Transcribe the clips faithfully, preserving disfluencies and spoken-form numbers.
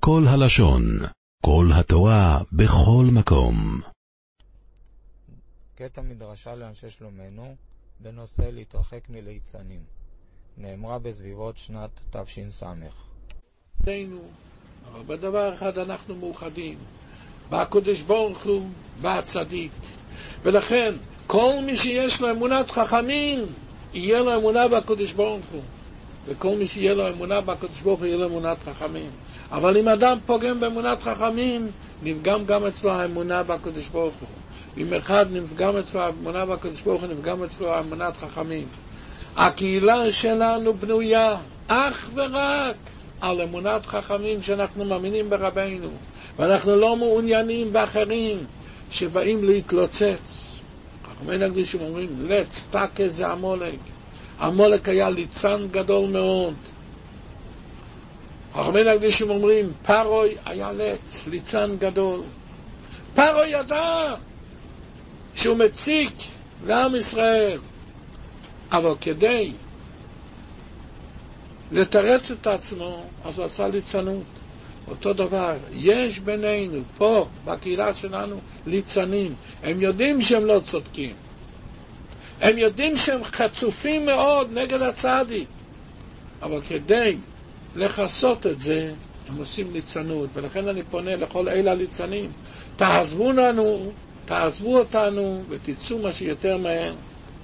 כל הלשון, כל התורה, בכל מקום. קטע מדרשה לאנשי שלומנו בנושא להתרחק מליצנים. נאמרה בסביבות שנת תש"ס. אבל בדבר אחד אנחנו מאוחדים, בקדוש ברוך הוא, בצדיק. ולכן כל מי שיש לו אמונת חכמים יהיה לו אמונה בקדוש ברוך הוא, וכל מי שיהיה לו אמונה בקדוש ברוך הוא יהיה לו אמונת חכמים. אבל אם אדם פוגם באמונת חכמים, נפגם גם אצלו האמונה בקדוש ברוך הוא. אם אחד נפגם אצלו האמונה בקדוש ברוך הוא, נפגם אצלו האמונת חכמים. הקהילה שלנו בנויה אך ורק על אמונת חכמים, שאנחנו מאמינים ברבינו, ואנחנו לא מעוניינים באחרים שבאים להתלוצץ. חכמי הקדישים אומרים, לץ תקה זה המולק. המולק היה ליצן גדול מאוד. חכמי הקדישים אומרים, פרוי היה לץ, ליצן גדול. פרוי ידע שהוא מציק לעם ישראל, אבל כדי לתרץ את עצמו, אז הוא עשה ליצנות. אותו דבר, יש בינינו, פה, בקהילה שלנו, ליצנים. הם יודעים שהם לא צודקים. הם יודעים שהם חצופים מאוד נגד הצדיק. אבל כדי לחסות את זה, הם עושים ליצנות. ולכן אני פונה לכל אלה הליצנים. תעזבו לנו, תעזבו אותנו, ותצאו מה שיותר מהר.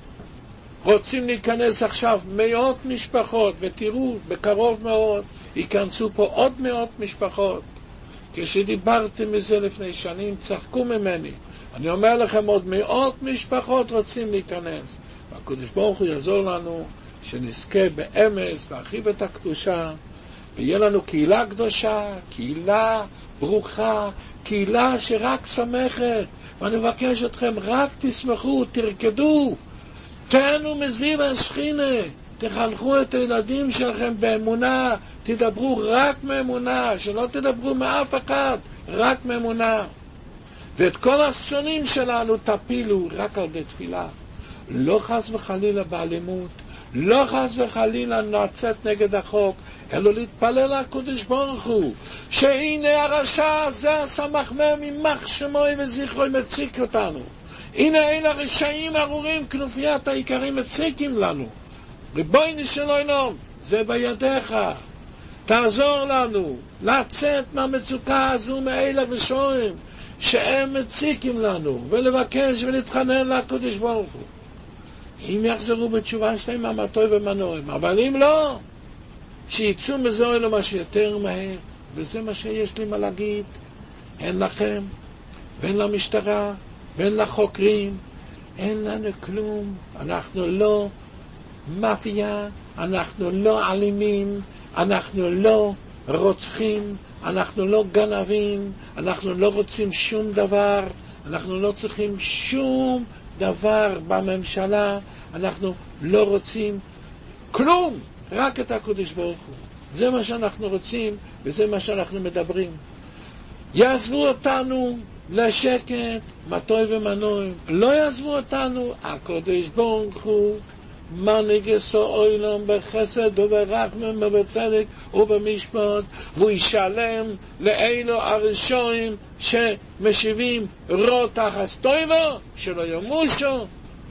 רוצים להיכנס עכשיו מאות משפחות, ותראו, בקרוב מאוד, ייכנסו פה עוד מאות משפחות. כשדיברתי מזה לפני שנים, צחקו ממני. אני אומר לכם, עוד מאות משפחות רוצים להיכנס. והקדוש ברוך הוא יעזור לנו, שנזכה באמס, ואחיב את הקדושה, ויהיה לנו קהילה קדושה, קהילה ברוכה, קהילה שרק שמחת. ואני מבקש אתכם, רק תשמחו, תרקדו, תהנו מזיו השכינה, תחנכו את הילדים שלכם באמונה, תדברו רק מאמונה, שלא תדברו מאף אחד, רק מאמונה. ואת כל השונים שלנו תפילו רק על די תפילה. לא חס וחלילה באלימות, לא חס וחלילה נצאת נגד החוק, אלא להתפלל לקדוש ברוך הוא, שהנה הרשע הזה הסמחמם ממח שמוי וזכרוי מציק אותנו. הנה אלה רשעים ארורים, כנופיית העיקרים מציקים לנו. ריבונו של עולם, זה בידיך. תעזור לנו לצאת מהמצוקה הזו מאלה רשעים שהם מציקים לנו, ולבקש ולהתחנן לקדוש ברוך הוא. אם יחזרו בתשובה שלהם מה טוב ומה נעים, אבל אם לא, שיצאו מזה אלו מה שיותר מהר. וזה מה שיש לי מה להגיד, הן לכם והן למשטרה ואין לחוקרים, אין לנו כלום. אנחנו לא מאפיה, אנחנו לא אלימים, אנחנו לא רוצחים, אנחנו לא גנבים, אנחנו לא רוצים שום דבר, אנחנו לא צריכים שום דבר בממשלה, אנחנו לא רוצים כלום, רק את הקדוש ברוך הוא. זה מה שאנחנו רוצים, וזה מה שאנחנו מדברים. יעזבו אותנו לשקט, מה טוב ומה נעים. לא יעזבו אותנו, הקדוש ברוך הוא מנהיג העולם בחסד וברחמים ובצדק ובמשפט, והוא ישלם לאלו הראשונים שמשיבים רוע תחת טובו, שלא ימושו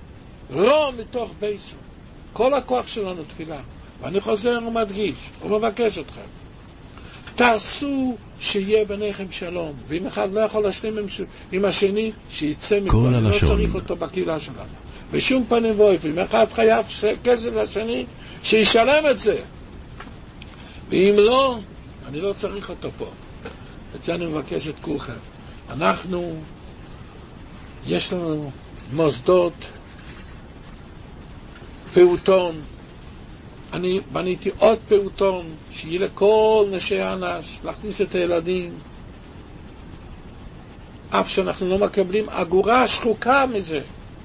רוע מתוך ביתו. כל הכוח שלנו תפילה. ואני חוזר ומדגיש ומבקש אתכם, תעשו שיהיה ביניכם שלום, ואם אחד לא יכול להשלים עם, עם השני, שיצא מכל, לא צריך אותו בקהילה שלנו בשום פנים ואופן. אם אחד חייב כסף לשני, שישלם את זה, ואם לא, אני לא צריך אותו פה. את זה אני מבקש את כולכם. אנחנו, יש לנו מוסדות פעוטון, אני בניתי עוד פעוטון שיהיה לכל נשי האנש להכניס את הילדים, אף שאנחנו לא מקבלים אגורה שחוקה מזה,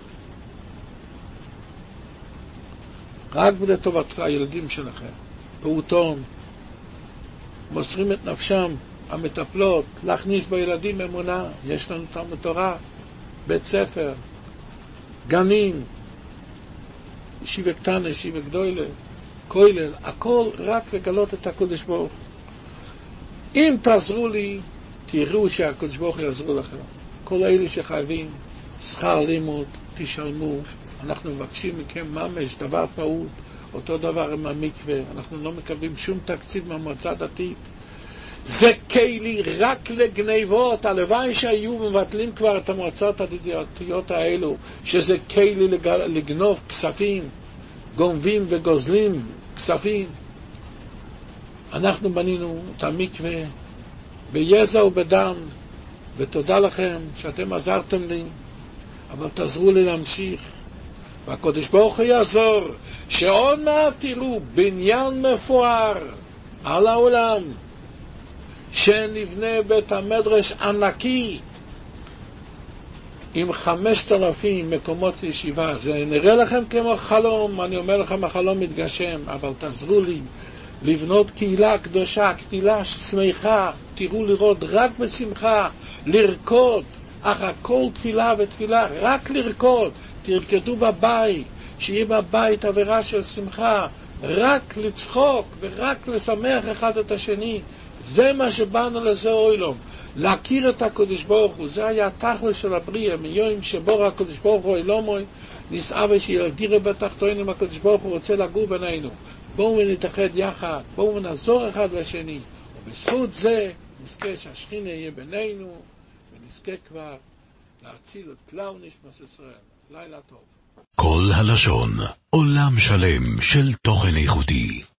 רק לטובת הילדים שלכם. פעוטון, מוסרים את נפשם המטפלות להכניס בילדים אמונה. יש לנו תלמוד תורה, בית ספר, גנים, ישיבה קטנה, ישיבה גדולה, כולל, הכל רק לגלות את הקדוש ברוך הוא. אם תעזרו לי, תראו שהקדוש ברוך הוא יעזרו לכם. כל אלה שחייבים שכר לימוד, תשלמו. אנחנו מבקשים מכם ממש דבר פעול. אותו דבר עם המקווה. אנחנו לא מקבלים שום תקציב מהמועצה הדתית. זה כלי רק לגניבות. הלוואי שהיו מבטלים כבר את המועצות הדתיות האלו, שזה כלי לגנוב כספים, גונבים וגוזלים כספים. אנחנו בנינו את המקווה ביזע ובדם, ותודה לכם שאתם עזרתם לי, אבל תעזרו לי להמשיך, והקדוש ברוך הוא יעזור, שעוד מעט תראו בניין מפואר על העולם, שנבנה בית המדרש ענקי עם חמשת אלפים מקומות ישיבה. זה נראה לכם כמו חלום, אני אומר לכם החלום מתגשם, אבל תעזרו לי לבנות קהילה קדושה, קהילה שמחה. תראו לראות רק בשמחה, לרקוד, אך הכל תפילה ותפילה, רק לרקוד. תרקדו בבית, שיהיה בבית אווירה של שמחה, רק לצחוק ורק לשמח אחד את השני. זה מה שבאנו לזה אוילום, להכיר את הקדוש ברוך הוא. זה היה התכלס של הבריאה, מיום שבור הקדוש ברוך הוא אילומוי נסעה ושיגדירה בתחתונים. הקדוש ברוך הוא רוצה לגור בינינו. בואו ונתאחד יחד, בואו ונעזור אחד לשני, ובזכות זה נזכה שהשכינה יהיה בינינו, ונזכה כבר להציל את כלל נשמת ישראל. לילה טוב. כל הלשון, עולם שלם של תוכן איכותי.